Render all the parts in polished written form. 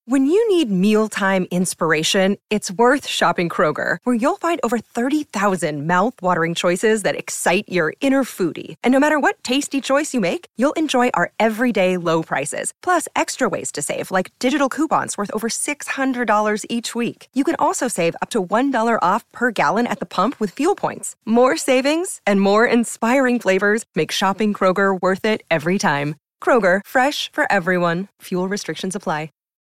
When you need mealtime inspiration, it's worth shopping Kroger, where you'll find over 30,000 mouth-watering choices that excite your inner foodie. And no matter what tasty choice you make, you'll enjoy our everyday low prices, plus extra ways to save, like digital coupons worth over $600 each week. You can also save up to $1 off per gallon at the pump with fuel points. More savings and more inspiring flavors make shopping Kroger worth it every time. Kroger, fresh for everyone. Fuel restrictions apply.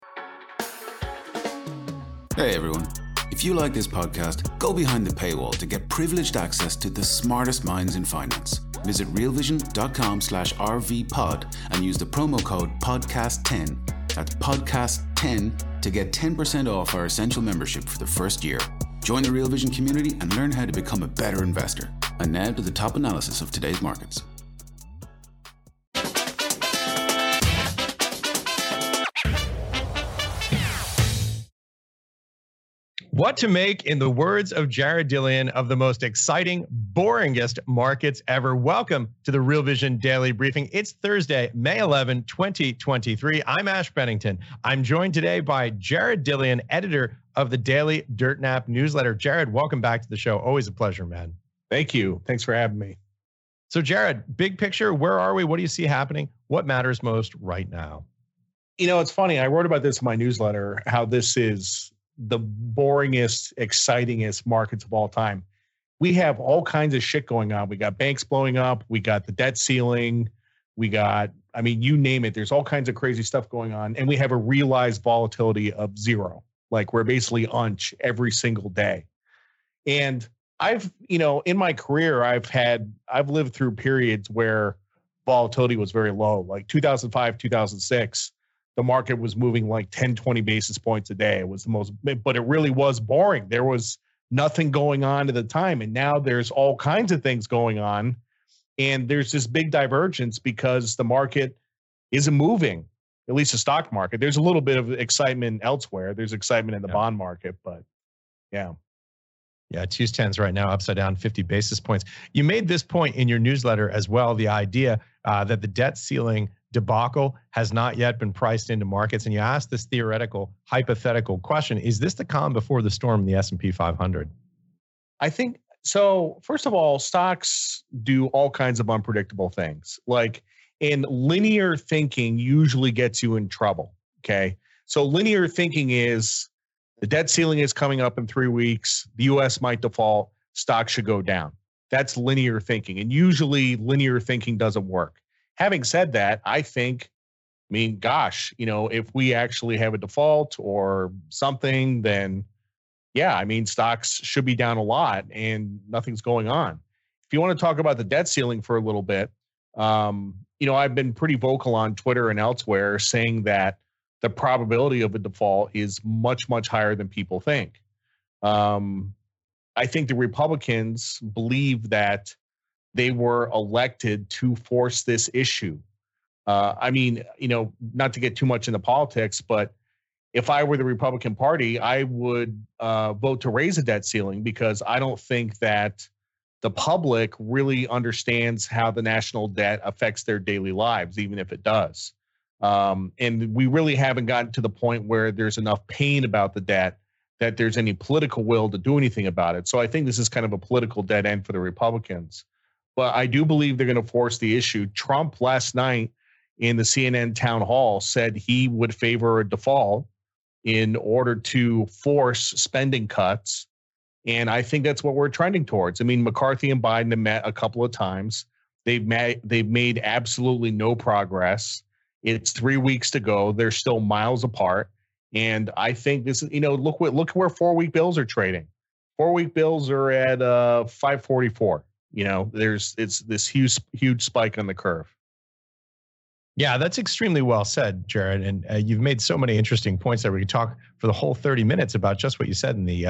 Hey everyone, if you like this podcast, go behind the paywall to get privileged access to the smartest minds in finance. Visit realvision.com/rvpod and use the promo code podcast10. That's podcast10 to get 10% off our essential membership for the first year. Join the Real Vision community and learn how to become a better investor. And now to the top analysis of today's markets. What to make, in the words of Jared Dillian, of the most exciting, boringest markets ever. Welcome to the Real Vision Daily Briefing. It's Thursday, May 11, 2023. I'm Ash Bennington. I'm joined today by Jared Dillian, editor of the Daily Dirt Nap newsletter. Jared, welcome back to the show. Always a pleasure, man. Thank you. Thanks for having me. So Jared, big picture, where are we? What do you see happening? What matters most right now? You know, it's funny. I wrote about this in my newsletter, how this is the boringest, excitingest markets of all time. We have all kinds of shit going on. We got banks blowing up. We got the debt ceiling. We got, I mean, you name it. There's all kinds of crazy stuff going on. And we have a realized volatility of zero. Like we're basically unch every single day. And I've, you know, in my career, I've lived through periods where volatility was very low, like 2005, 2006. The market was moving like 10, 20 basis points a day. It was the most, but it really was boring. There was nothing going on at the time. And now there's all kinds of things going on. And there's this big divergence because the market isn't moving, at least the stock market. There's a little bit of excitement elsewhere. There's excitement in the bond market, but yeah. Yeah, 210s right now, upside down 50 basis points. You made this point in your newsletter as well, the idea that the debt ceiling debacle has not yet been priced into markets. And you asked this theoretical, hypothetical question: is this the calm before the storm in the S&P 500? I think so. First of all, stocks do all kinds of unpredictable things. Like, in linear thinking usually gets you in trouble. Okay. So linear thinking is the debt ceiling is coming up in 3 weeks. The US might default. Stocks should go down. That's linear thinking. And usually linear thinking doesn't work. Having said that, I mean, gosh, you know, if we actually have a default or something, then yeah, I mean, stocks should be down a lot and nothing's going on. If you want to talk about the debt ceiling for a little bit, you know, I've been pretty vocal on Twitter and elsewhere saying that the probability of a default is much, much higher than people think. I think the Republicans believe that they were elected to force this issue. I mean, you know, not to get too much into politics, but if I were the Republican Party, I would vote to raise the debt ceiling because I don't think that the public really understands how the national debt affects their daily lives, even if it does. And we really haven't gotten to the point where there's enough pain about the debt that there's any political will to do anything about it. So I think this is kind of a political dead end for the Republicans. But I do believe they're going to force the issue. Trump last night in the CNN town hall said he would favor a default in order to force spending cuts. And I think that's what we're trending towards. I mean, McCarthy and Biden have met a couple of times. They've made absolutely no progress. It's 3 weeks to go. They're still miles apart. And I think this is, you know, look where 4-week bills are trading. 4-week bills are at 544. You know, it's this huge spike on the curve. Yeah, that's extremely well said, Jared. And you've made so many interesting points that we could talk for the whole 30 minutes about just what you said in the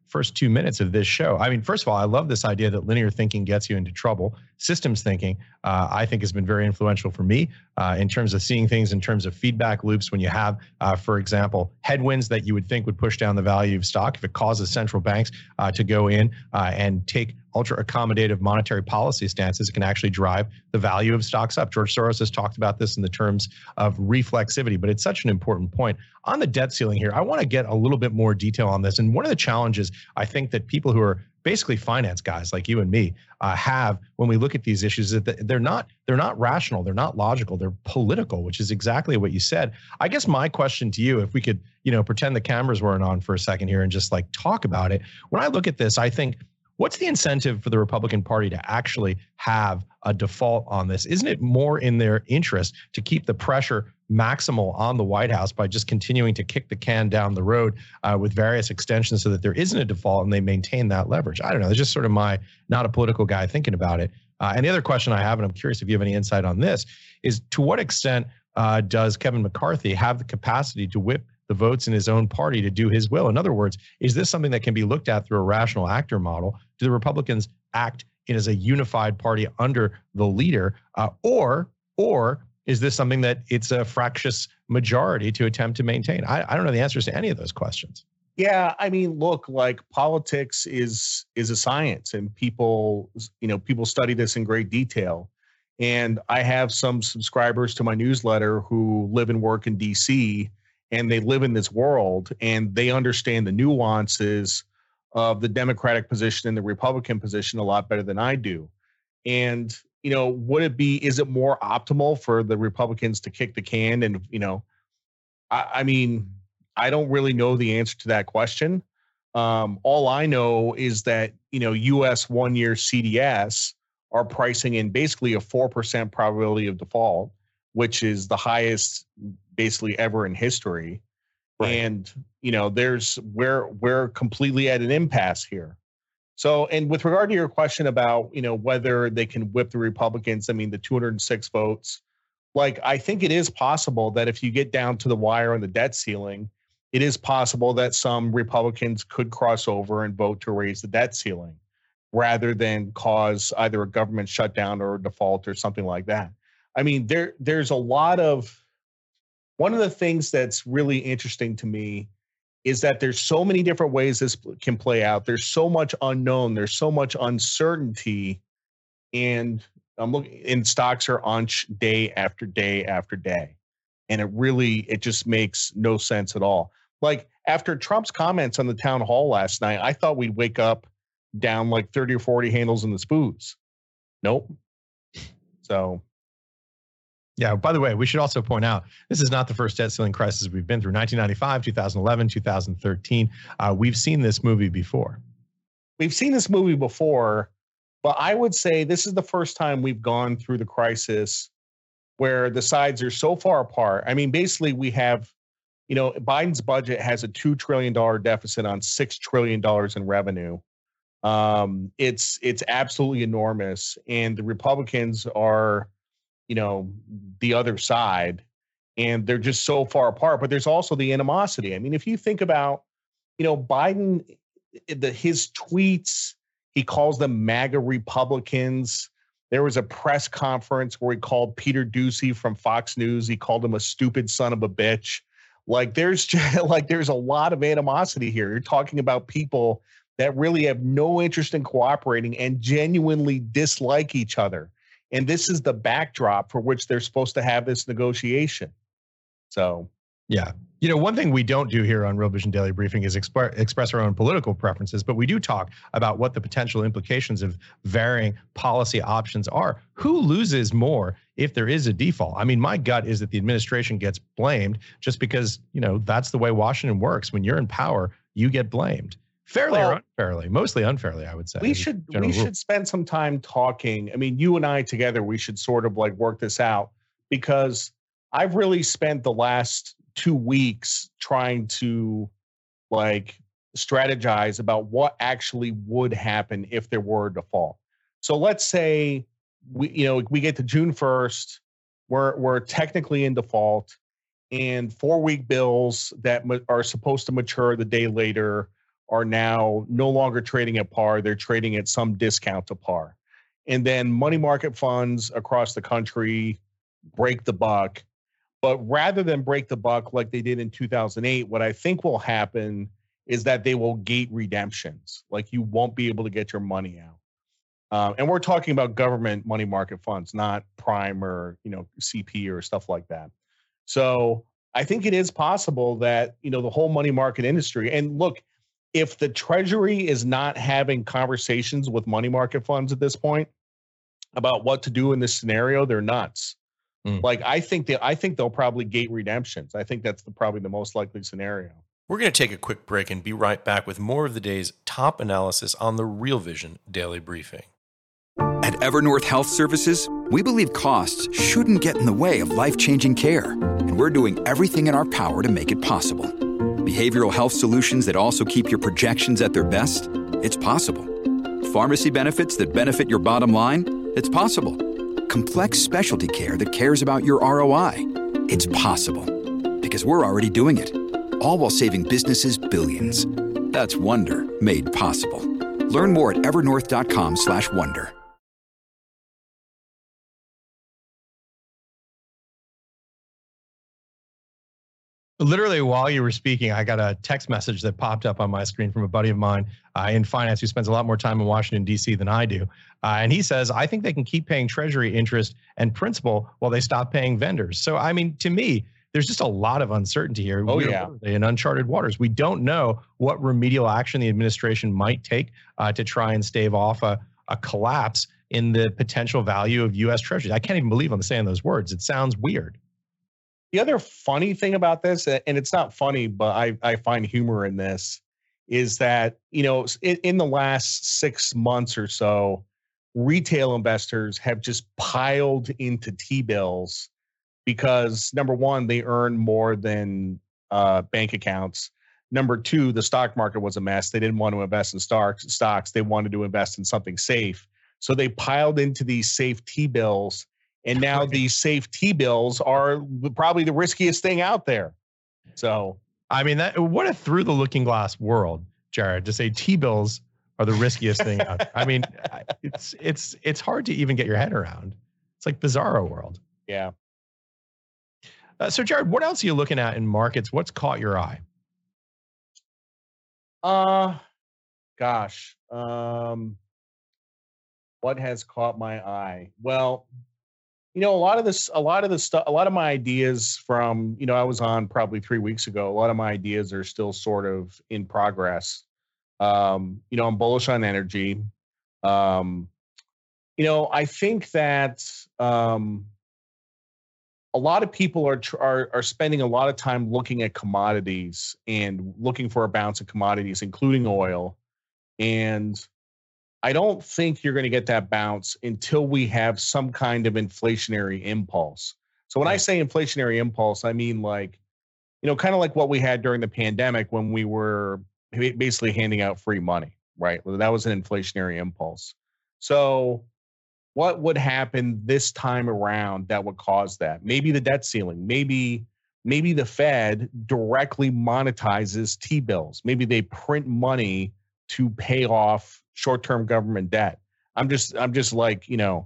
first 2 minutes of this show. I mean, first of all, I love this idea that linear thinking gets you into trouble. Systems thinking, I think, has been very influential for me in terms of seeing things in terms of feedback loops. When you have, for example, headwinds that you would think would push down the value of stock, if it causes central banks to go in and take ultra accommodative monetary policy stances, it can actually drive the value of stocks up. George Soros has talked about this in the terms of reflexivity, but it's such an important point. On the debt ceiling here, I want to get a little bit more detail on this. And one of the challenges I think that people who are basically finance guys like you and me have when we look at these issues is that they're not rational, they're not logical, they're political, which is exactly what you said. I guess my question to you, if we could, pretend the cameras weren't on for a second here and just like talk about it. When I look at this, I think, what's the incentive for the Republican Party to actually have a default on this? Isn't it more in their interest to keep the pressure maximal on the White House by just continuing to kick the can down the road with various extensions so that there isn't a default and they maintain that leverage? I don't know. It's just sort of my, not a political guy, thinking about it. And the other question I have, and I'm curious if you have any insight on this, is to what extent does Kevin McCarthy have the capacity to whip the votes in his own party to do his will? In other words, is this something that can be looked at through a rational actor model? Do the Republicans act as a unified party under the leader, or is this something that it's a fractious majority to attempt to maintain? I don't know the answers to any of those questions. Yeah, I mean, look, like politics is a science, and people study this in great detail. And I have some subscribers to my newsletter who live and work in DC, and they live in this world, and they understand the nuances of the Democratic position and the Republican position a lot better than I do. And, is it more optimal for the Republicans to kick the can? And, I mean, I don't really know the answer to that question. All I know is that, US 1-year CDS are pricing in basically a 4% probability of default, which is the highest basically ever in history. Right. And, we're completely at an impasse here. So, and with regard to your question about, whether they can whip the Republicans, I mean, the 206 votes, like, I think it is possible that if you get down to the wire on the debt ceiling, it is possible that some Republicans could cross over and vote to raise the debt ceiling rather than cause either a government shutdown or a default or something like that. I mean, there's a lot of, one of the things that's really interesting to me is that there's so many different ways this can play out. There's so much unknown. There's so much uncertainty. And I'm looking, and stocks are on day after day after day. And it just makes no sense at all. Like, after Trump's comments on the town hall last night, I thought we'd wake up down like 30 or 40 handles in the SPOOs. Nope. So. Yeah, by the way, we should also point out, this is not the first debt ceiling crisis we've been through. 1995, 2011, 2013. We've seen this movie before. We've seen this movie before, but I would say this is the first time we've gone through the crisis where the sides are so far apart. I mean, basically we have, Biden's budget has a $2 trillion deficit on $6 trillion in revenue. It's absolutely enormous. And the Republicans are, the other side, and they're just so far apart. But there's also the animosity. I mean, if you think about, Biden, his tweets, he calls them MAGA Republicans. There was a press conference where he called Peter Doocy from Fox News. He called him a stupid son of a bitch. Like, there's a lot of animosity here. You're talking about people that really have no interest in cooperating and genuinely dislike each other. And this is the backdrop for which they're supposed to have this negotiation. So, yeah. One thing we don't do here on Real Vision Daily Briefing is express our own political preferences, but we do talk about what the potential implications of varying policy options are. Who loses more if there is a default? I mean, my gut is that the administration gets blamed just because, that's the way Washington works. When you're in power, you get blamed. Fairly or unfairly, mostly unfairly, I would say. We should spend some time talking. I mean, you and I together, we should sort of like work this out, because I've really spent the last 2 weeks trying to like strategize about what actually would happen if there were a default. So let's say we get to June 1st, we're technically in default, and 4-week bills that are supposed to mature the day later are now no longer trading at par. They're trading at some discount to par. And then money market funds across the country break the buck. But rather than break the buck like they did in 2008, what I think will happen is that they will gate redemptions. Like you won't be able to get your money out. And we're talking about government money market funds, not prime or, CP or stuff like that. So I think it is possible that, the whole money market industry, and look, if the Treasury is not having conversations with money market funds at this point about what to do in this scenario, they're nuts. Like I think they'll probably gate redemptions. I think that's probably the most likely scenario. We're going to take a quick break and be right back with more of the day's top analysis on the Real Vision Daily Briefing. At Evernorth Health Services, we believe costs shouldn't get in the way of life-changing care, and we're doing everything in our power to make it possible. Behavioral health solutions that also keep your projections at their best? It's possible. Pharmacy benefits that benefit your bottom line? It's possible. Complex specialty care that cares about your ROI? It's possible. Because we're already doing it. All while saving businesses billions. That's Wonder made possible. Learn more at evernorth.com/wonder. Literally, while you were speaking, I got a text message that popped up on my screen from a buddy of mine in finance who spends a lot more time in Washington, D.C. than I do. And he says, I think they can keep paying Treasury interest and principal while they stop paying vendors. So, I mean, to me, there's just a lot of uncertainty here. We're in uncharted waters. We don't know what remedial action the administration might take to try and stave off a collapse in the potential value of U.S. Treasuries. I can't even believe I'm saying those words. It sounds weird. The other funny thing about this, and it's not funny, but I find humor in this, is that, in the last 6 months or so, retail investors have just piled into T-bills because, number one, they earn more than bank accounts. Number two, the stock market was a mess. They didn't want to invest in stocks. They wanted to invest in something safe. So they piled into these safe T-bills. And now these safe T-bills are probably the riskiest thing out there. So, I mean, what a through the looking glass world, Jared, to say T-bills are the riskiest thing out there. I mean, it's hard to even get your head around. It's like bizarro world. Yeah. So, Jared, what else are you looking at in markets? What's caught your eye? What has caught my eye? Well, a lot of my ideas from, I was on probably 3 weeks ago. A lot of my ideas are still sort of in progress. I'm bullish on energy. I think that a lot of people are spending a lot of time looking at commodities and looking for a bounce of commodities, including oil. And I don't think you're going to get that bounce until we have some kind of inflationary impulse. So when I say inflationary impulse, I mean kind of like what we had during the pandemic when we were basically handing out free money, right? Well, that was an inflationary impulse. So what would happen this time around that would cause that? Maybe the debt ceiling, maybe the Fed directly monetizes T-bills. Maybe they print money to pay off short-term government debt. I'm just doing like a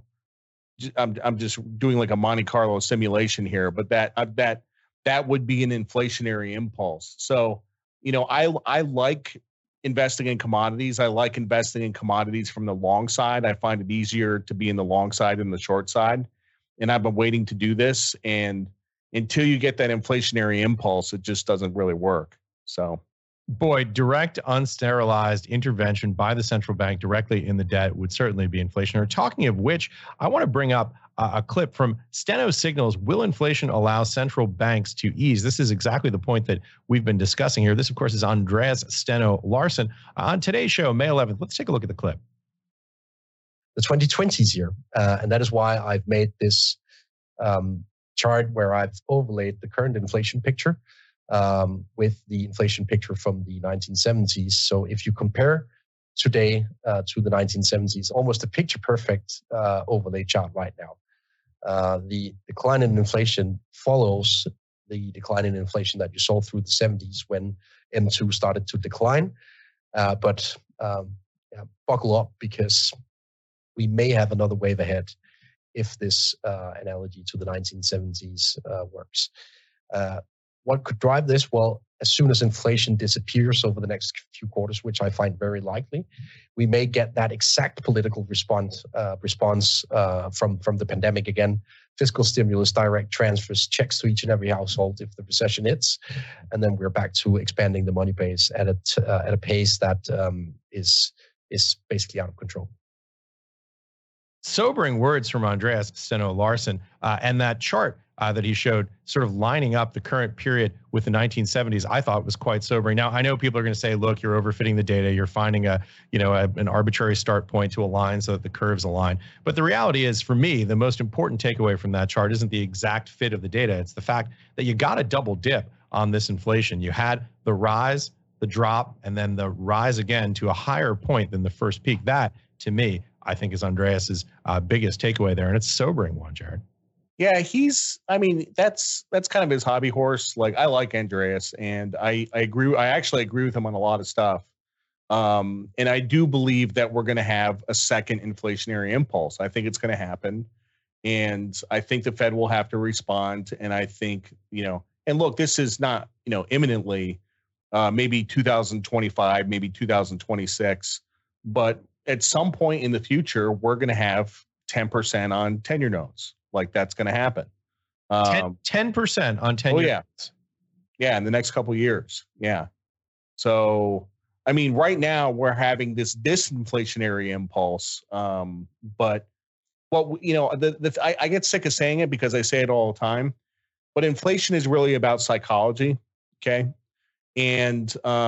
Monte Carlo simulation here, but that would be an inflationary impulse. So, I like investing in commodities. I like investing in commodities from the long side. I find it easier to be in the long side than the short side. And I've been waiting to do this. And until you get that inflationary impulse, it just doesn't really work. So. Boy, direct unsterilized intervention by the central bank directly in the debt would certainly be inflationary. Talking of which, I want to bring up a clip from Steno Signals. Will inflation allow central banks to ease? This is exactly the point that we've been discussing here. This, of course, is Andreas Steno Larsen on today's show, May 11th. Let's take a look at the clip. The 2020s year, and that is why I've made this chart where I've overlaid the current inflation picture with the inflation picture from the 1970s. So if you compare today to the 1970s, almost a picture-perfect overlay chart right now. The decline in inflation follows the decline in inflation that you saw through the 70s when M2 started to decline. But buckle up, because we may have another wave ahead if this analogy to the 1970s works. What could drive this? Well, as soon as inflation disappears over the next few quarters, which I find very likely, we may get that exact political response from the pandemic again. Fiscal stimulus, direct transfers, checks to each and every household if the recession hits, and then we're back to expanding the money base at a pace that is basically out of control. Sobering words from Andreas Steno-Larsen, and that chart that he showed, sort of lining up the current period with the 1970s, I thought was quite sobering. Now, I know people are going to say, look, you're overfitting the data. You're finding an arbitrary start point to align so that the curves align. But the reality is, for me, the most important takeaway from that chart isn't the exact fit of the data. It's the fact that you got a double dip on this inflation. You had the rise, the drop, and then the rise again to a higher point than the first peak. That, to me, I think is Andreas's biggest takeaway there. And it's a sobering one, Jared. Yeah, that's kind of his hobby horse. Like, I like Andreas, and I actually agree with him on a lot of stuff. And I do believe that we're going to have a second inflationary impulse. I think it's going to happen. And I think the Fed will have to respond. And I think, and look, this is not, imminently, maybe 2025, maybe 2026, but at some point in the future, we're going to have 10% on 10-year notes. Like, that's going to happen. 10% on 10-year notes. Yeah, in the next couple of years. Yeah. So, right now we're having this disinflationary impulse. But I get sick of saying it because I say it all the time. But inflation is really about psychology. Okay. And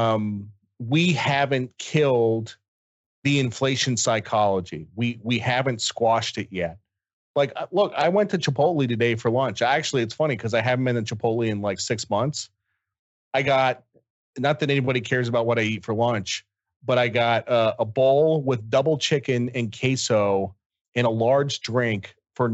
we haven't killed the inflation psychology. We haven't squashed it yet. Like, look, I went to Chipotle today for lunch. Actually, it's funny because I haven't been to Chipotle in like 6 months. I got, not that anybody cares about what I eat for lunch, but I got a bowl with double chicken and queso and a large drink for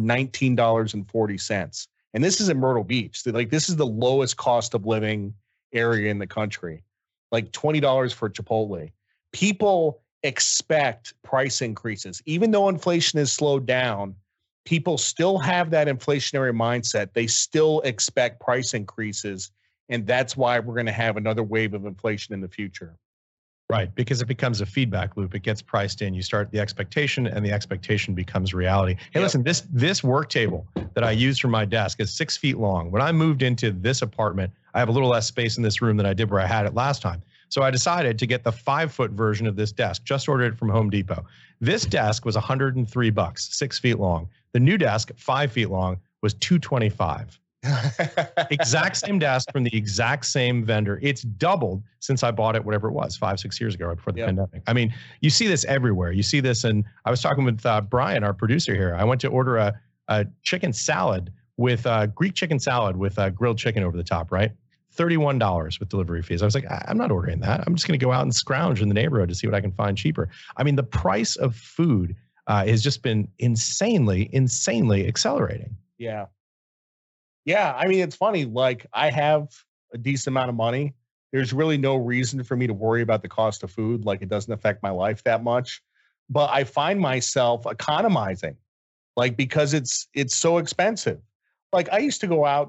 $19.40. And this is in Myrtle Beach. Like, this is the lowest cost of living area in the country. Like $20 for Chipotle. People expect price increases. Even though inflation has slowed down, people still have that inflationary mindset. They still expect price increases. And that's why we're going to have another wave of inflation in the future. Right, because it becomes a feedback loop. It gets priced in. You start the expectation, and the expectation becomes reality. Hey, listen, this work table that I use for my desk is 6 feet long. When I moved into this apartment, I have a little less space in this room than I did where I had it last time. So I decided to get the 5-foot version of this desk. Just ordered it from Home Depot. This desk was $103, 6 feet long. The new desk, 5 feet long, was $225. Exact same desk from the exact same vendor. It's doubled since I bought it, whatever it was, 5-6 years ago, right before the pandemic. You see this everywhere. You see this, and I was talking with Brian, our producer here. I went to order a chicken salad with Greek chicken salad with grilled chicken over the top, right? $31 with delivery fees. I was like, I'm not ordering that. I'm just going to go out and scrounge in the neighborhood to see what I can find cheaper. The price of food has just been insanely accelerating. Yeah. Yeah. It's funny. Like, I have a decent amount of money. There's really no reason for me to worry about the cost of food. Like, it doesn't affect my life that much, but I find myself economizing, like, because it's so expensive. Like, I used to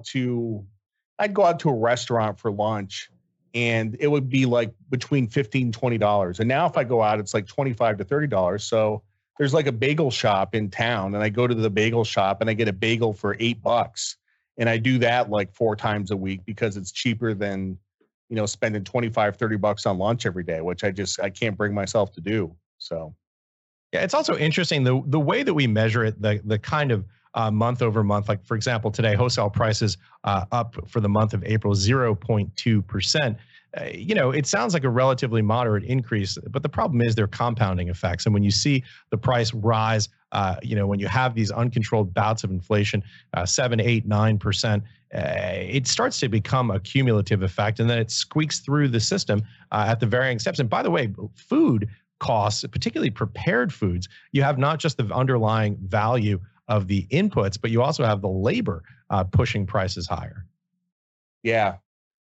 I'd go out to a restaurant for lunch, and it would be like between $15 and $20. And now if I go out, it's like $25 to $30. So there's like a bagel shop in town, and I go to the bagel shop and I get a bagel for $8. And I do that like 4 times a week because it's cheaper than, spending $25, $30 on lunch every day, which I can't bring myself to do. So. Yeah, it's also interesting the way that we measure it, the kind of month over month. Like, for example, today, wholesale prices up for the month of April, 0.2%. It sounds like a relatively moderate increase, but the problem is they're compounding effects. And when you see the price rise, when you have these uncontrolled bouts of inflation, 7, 8, 9%, it starts to become a cumulative effect, and then it squeaks through the system at the varying steps. And by the way, food costs, particularly prepared foods, you have not just the underlying value of the inputs, but you also have the labor pushing prices higher. Yeah.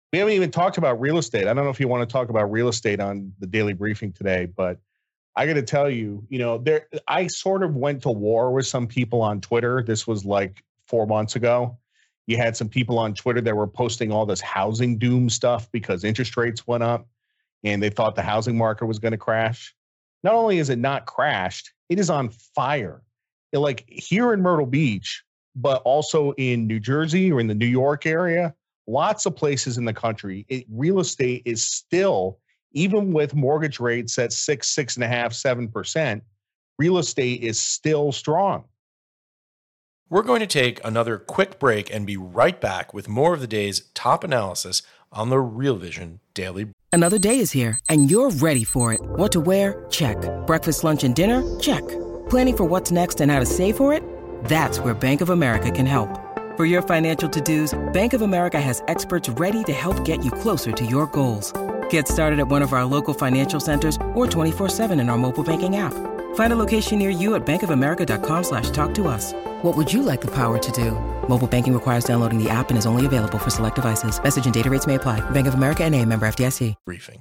We haven't even talked about real estate. I don't know if you want to talk about real estate on the daily briefing today, but I got to tell you, I sort of went to war with some people on Twitter. This was like 4 months ago. You had some people on Twitter that were posting all this housing doom stuff because interest rates went up and they thought the housing market was going to crash. Not only is it not crashed, it is on fire. Like here in Myrtle Beach, but also in New Jersey or in the New York area, lots of places in the country, real estate is still, even with mortgage rates at 6.5%, 7%, real estate is still strong. We're going to take another quick break and be right back with more of the day's top analysis on the Real Vision Daily. Another day is here, and you're ready for it. What to wear? Check. Breakfast, lunch, and dinner? Check. Planning for what's next and how to save for it? That's where Bank of America can help. For your financial to-dos, Bank of America has experts ready to help get you closer to your goals. Get started at one of our local financial centers or 24/7 in our mobile banking app. Find a location near you at bankofamerica.com/talktous. What would you like the power to do? Mobile banking requires downloading the app and is only available for select devices. Message and data rates may apply. Bank of America NA, member FDIC. Briefing.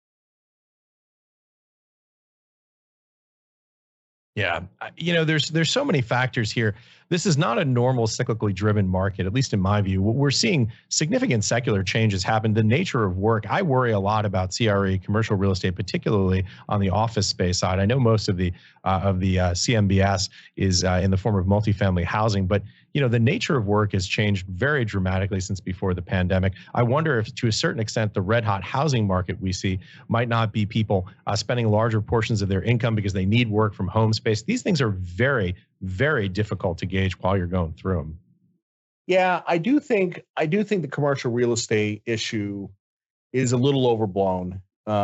Yeah. There's so many factors here. This is not a normal cyclically driven market, at least in my view. We're seeing significant secular changes happen. The nature of work, I worry a lot about CRE, commercial real estate, particularly on the office space side. I know most of the CMBS is in the form of multifamily housing, but the nature of work has changed very dramatically since before the pandemic. I wonder if, to a certain extent, the red hot housing market we see might not be people spending larger portions of their income because they need work from home space. These things are very, very difficult to gauge while you're going through them. Yeah, I do think the commercial real estate issue is a little overblown.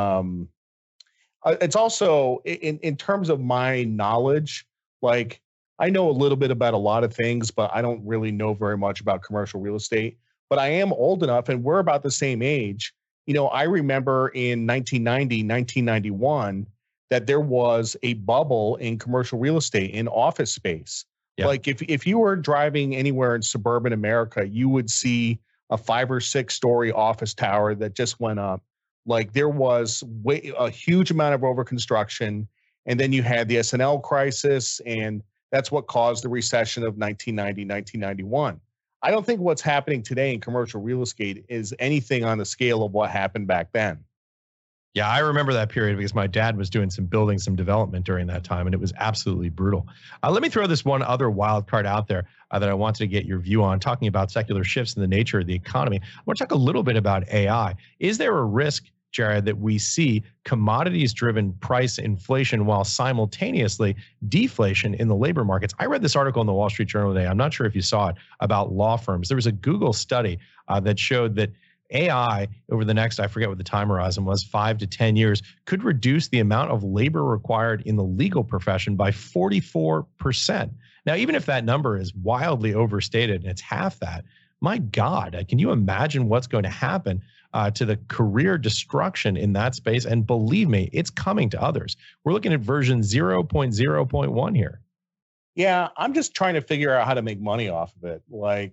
It's also in terms of my knowledge, like I know a little bit about a lot of things, but I don't really know very much about commercial real estate. But I am old enough, and we're about the same age. I remember in 1990, 1991, that there was a bubble in commercial real estate, in office space. Yeah. Like if you were driving anywhere in suburban America, you would see a 5 or 6 story office tower that just went up. Like there was a huge amount of overconstruction. And then you had the S&L crisis, and that's what caused the recession of 1990, 1991. I don't think what's happening today in commercial real estate is anything on the scale of what happened back then. Yeah, I remember that period because my dad was doing some development during that time, and it was absolutely brutal. Let me throw this one other wild card out there that I wanted to get your view on, talking about secular shifts in the nature of the economy. I want to talk a little bit about AI. Is there a risk, Jared, that we see commodities-driven price inflation while simultaneously deflation in the labor markets? I read this article in the Wall Street Journal today. I'm not sure if you saw it, about law firms. There was a Google study that showed that AI over the next, I forget what the time horizon was, 5 to 10 years, could reduce the amount of labor required in the legal profession by 44%. Now, even if that number is wildly overstated and it's half that, my God, can you imagine what's going to happen to the career destruction in that space? And believe me, it's coming to others. We're looking at version 0.0.1 here. Yeah, I'm just trying to figure out how to make money off of it.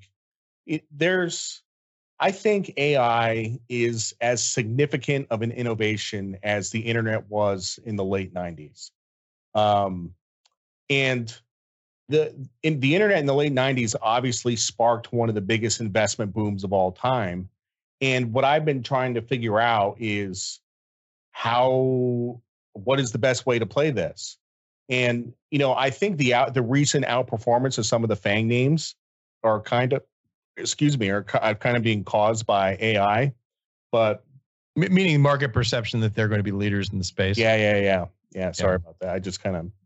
I think AI is as significant of an innovation as the internet was in the late 90s. And the internet in the late 90s obviously sparked one of the biggest investment booms of all time. And what I've been trying to figure out is what is the best way to play this? And, I think the recent outperformance of some of the FANG names are kind of being caused by AI, but meaning market perception that they're going to be leaders in the space. Yeah. Sorry about that. I just kind of,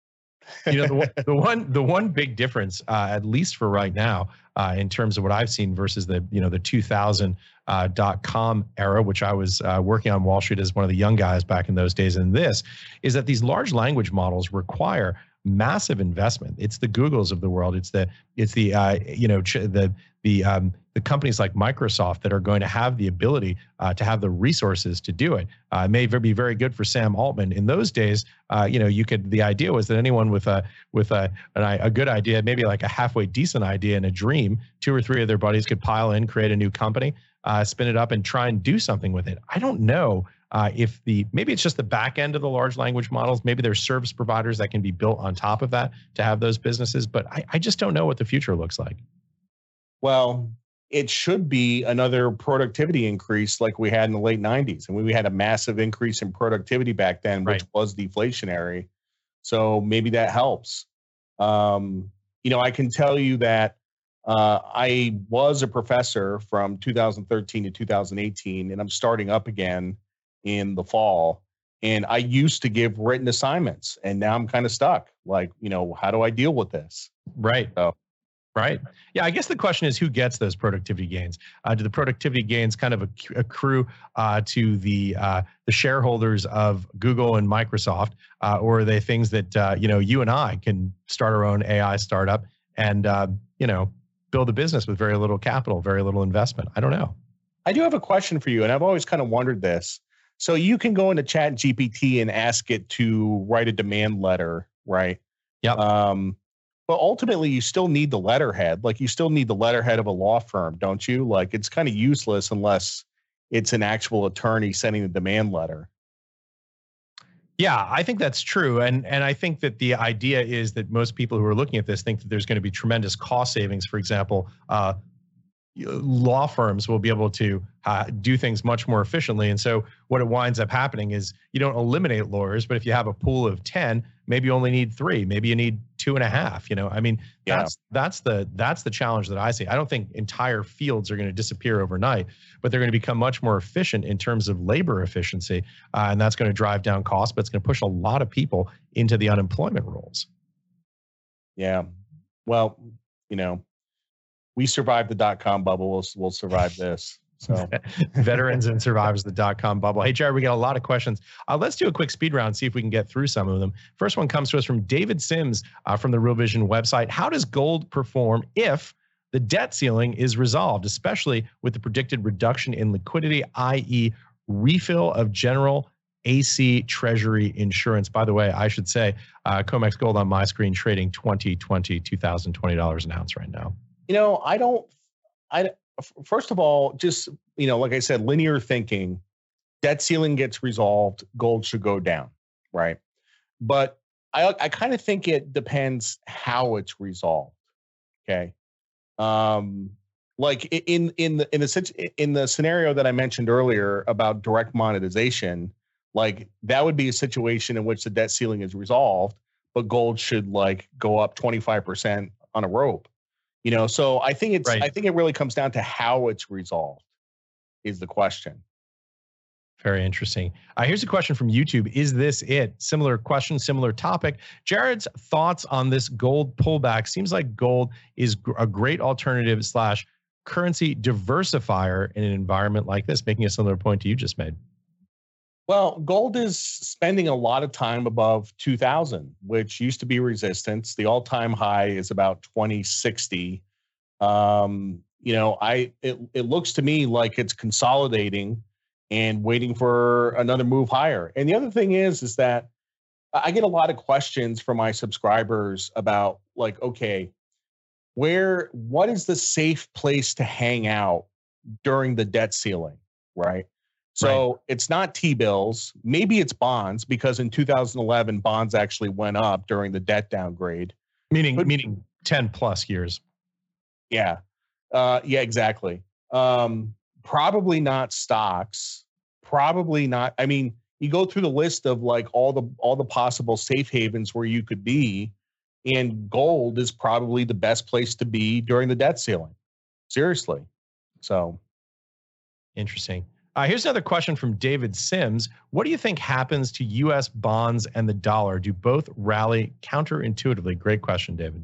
the one big difference, at least for right now, in terms of what I've seen versus the 2000 .com era, which I was working on Wall Street as one of the young guys back in those days, and this is that these large language models require massive investment. It's the Googles of the world. It's the companies like Microsoft that are going to have the ability to have the resources to do it. It may be very good for Sam Altman. In those days, the idea was that anyone with a good idea, maybe like a halfway decent idea and a dream, 2 or 3 of their buddies could pile in, create a new company. spin it up and try and do something with it. I don't know if maybe it's just the back end of the large language models. Maybe there's service providers that can be built on top of that to have those businesses. But I just don't know what the future looks like. Well, it should be another productivity increase like we had in the late 90s. And we had a massive increase in productivity back then, which was deflationary. So maybe that helps. I can tell you that I was a professor from 2013 to 2018, and I'm starting up again in the fall. And I used to give written assignments, and now I'm kind of stuck. Like, how do I deal with this? Right. So, right. Yeah, I guess the question is who gets those productivity gains? Do the productivity gains kind of accrue to the shareholders of Google and Microsoft, or are they things that you and I can start our own AI startup and build a business with very little capital, very little investment? I don't know. I do have a question for you, and I've always kind of wondered this. So you can go into ChatGPT and ask it to write a demand letter, right? Yep. But ultimately, you still need the letterhead. Like, you still need the letterhead of a law firm, don't you? Like, it's kind of useless unless it's an actual attorney sending the demand letter. Yeah, I think that's true. And I think that the idea is that most people who are looking at this think that there's going to be tremendous cost savings. For example, law firms will be able to do things much more efficiently. And so what it winds up happening is you don't eliminate lawyers, but if you have a pool of 10, maybe you only need 3, maybe you need 2.5. That's the challenge that I see. I don't think entire fields are going to disappear overnight, but they're going to become much more efficient in terms of labor efficiency. And that's going to drive down costs, but it's going to push a lot of people into the unemployment rolls. Yeah. Well, we survived the dot-com bubble. We'll survive this. So veterans and survivors of the dot-com bubble. Hey, Jared, we got a lot of questions. Let's do a quick speed round, see if we can get through some of them. First one comes to us from David Sims from the Real Vision website. How does gold perform if the debt ceiling is resolved, especially with the predicted reduction in liquidity, i.e. refill of general AC Treasury insurance? By the way, I should say COMEX Gold on my screen trading $2,020 an ounce right now. First of all, just, like I said, linear thinking, debt ceiling gets resolved, gold should go down, right? But I kind of think it depends how it's resolved. Okay. Like in the scenario that I mentioned earlier about direct monetization, like that would be a situation in which the debt ceiling is resolved, but gold should like go up 25% on a rope. So I think I think it really comes down to how it's resolved is the question. Very interesting. Here's a question from YouTube. Is this it? Similar question, similar topic. Jared's thoughts on this gold pullback. Seems like gold is a great alternative / currency diversifier in an environment like this, making a similar point to you just made. Well, gold is spending a lot of time above 2,000, which used to be resistance. The all-time high is about 2060. It looks to me like it's consolidating and waiting for another move higher. And the other thing is that I get a lot of questions from my subscribers about like, okay, what is the safe place to hang out during the debt ceiling, right? So It's not T-bills. Maybe it's bonds, because in 2011, bonds actually went up during the debt downgrade. Meaning 10 plus years. Yeah. Exactly. Probably not stocks. Probably not. I mean, you go through the list of like all the possible safe havens where you could be, and gold is probably the best place to be during the debt ceiling. Seriously. So interesting. Here's another question from David Sims. What do you think happens to U.S. bonds and the dollar? Do both rally counterintuitively? Great question, David.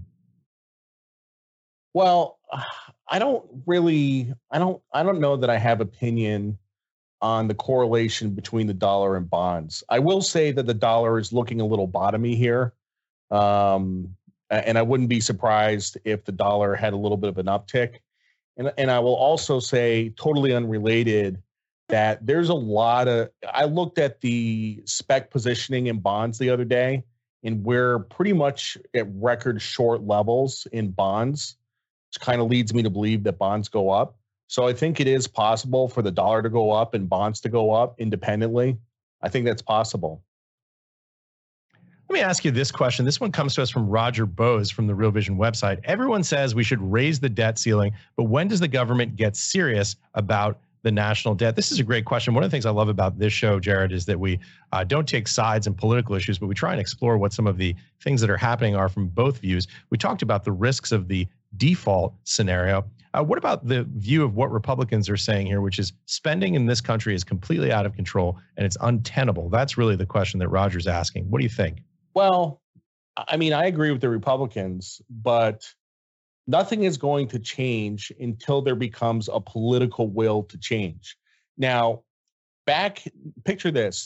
Well, I don't know that I have opinion on the correlation between the dollar and bonds. I will say that the dollar is looking a little bottomy here. And I wouldn't be surprised if the dollar had a little bit of an uptick. And I will also say, totally unrelated, that there's a lot of, I looked at the spec positioning in bonds the other day, and we're pretty much at record short levels in bonds, which kind of leads me to believe that bonds go up. So I think it is possible for the dollar to go up and bonds to go up independently. I think that's possible. Let me ask you this question. This one comes to us from Roger Bose from the Real Vision website. Everyone says we should raise the debt ceiling, but when does the government get serious about the national debt? This is a great question. One of the things I love about this show, Jared, is that we don't take sides in political issues, but we try and explore what some of the things that are happening are from both views. We talked about the risks of the default scenario. What about the view of what Republicans are saying here, which is spending in this country is completely out of control and it's untenable? That's really the question that Roger's asking. What do you think? Well, I mean, I agree with the Republicans, but nothing is going to change until there becomes a political will to change. Now, picture this,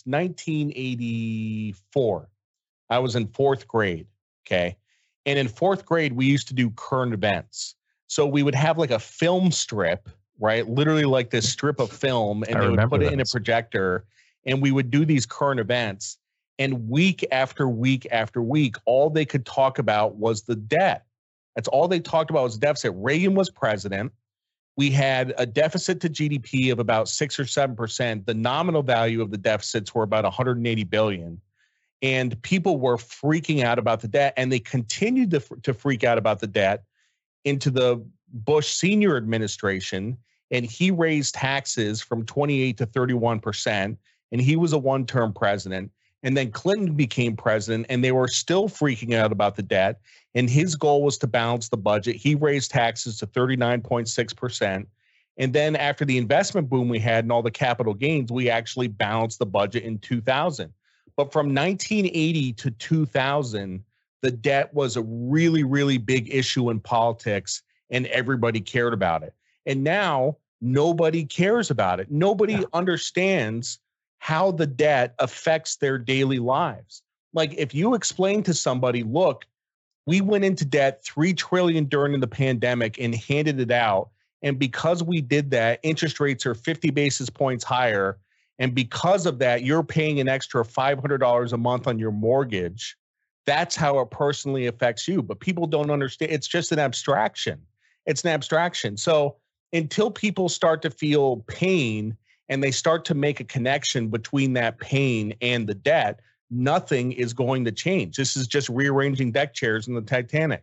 1984, I was in fourth grade, okay? And in fourth grade, we used to do current events. So we would have like a film strip, right? Literally like this strip of film, and they would put it in a projector, and we would do these current events. And week after week after week, all they could talk about was the debt. That's all they talked about was deficit. Reagan was president. We had a deficit to GDP of about 6 or 7%. The nominal value of the deficits were about 180 billion. And people were freaking out about the debt, and they continued to freak out about the debt into the Bush senior administration. And he raised taxes from 28 to 31%. And he was a one-term president. And then Clinton became president, and they were still freaking out about the debt. And his goal was to balance the budget. He raised taxes to 39.6%. And then after the investment boom we had and all the capital gains, we actually balanced the budget in 2000. But from 1980 to 2000, the debt was a really, really big issue in politics, and everybody cared about it. And now nobody cares about it. Nobody understands how the debt affects their daily lives. Like if you explain to somebody, look, we went into debt $3 trillion during the pandemic and handed it out. And because we did that, interest rates are 50 basis points higher. And because of that, you're paying an extra $500 a month on your mortgage. That's how it personally affects you. But people don't understand. It's just an abstraction. It's an abstraction. So until people start to feel pain and they start to make a connection between that pain and the debt, nothing is going to change. This is just rearranging deck chairs in the Titanic.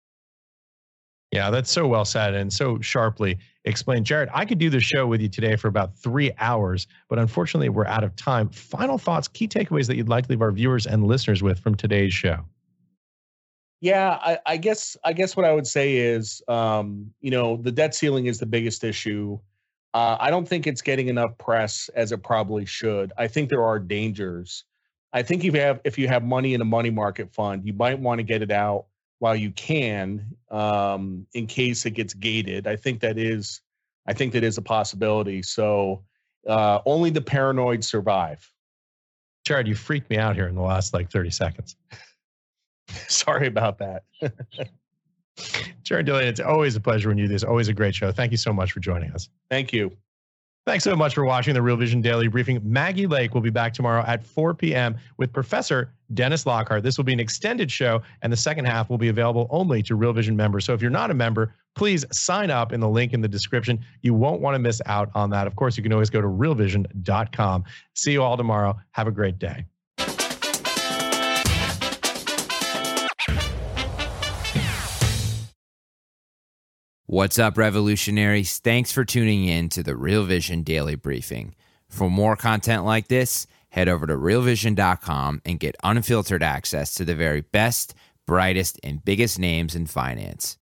Yeah, that's so well said and so sharply explained. Jared, I could do this show with you today for about 3 hours, but unfortunately we're out of time. Final thoughts, key takeaways that you'd like to leave our viewers and listeners with from today's show. Yeah, I guess what I would say is, the debt ceiling is the biggest issue. I don't think it's getting enough press as it probably should. I think there are dangers. I think if you have money in a money market fund, you might want to get it out while you can, in case it gets gated. I think that is a possibility. So only the paranoid survive. Jared, you freaked me out here in the last 30 seconds. Sorry about that. Jared Dillian, it's always a pleasure when you do this. Always a great show. Thank you so much for joining us. Thank you. Thanks so much for watching the Real Vision Daily Briefing. Maggie Lake will be back tomorrow at 4 p.m. with Professor Dennis Lockhart. This will be an extended show, and the second half will be available only to Real Vision members. So if you're not a member, please sign up in the link in the description. You won't want to miss out on that. Of course, you can always go to realvision.com. See you all tomorrow. Have a great day. What's up, revolutionaries? Thanks for tuning in to the Real Vision Daily Briefing. For more content like this, head over to realvision.com and get unfiltered access to the very best, brightest, and biggest names in finance.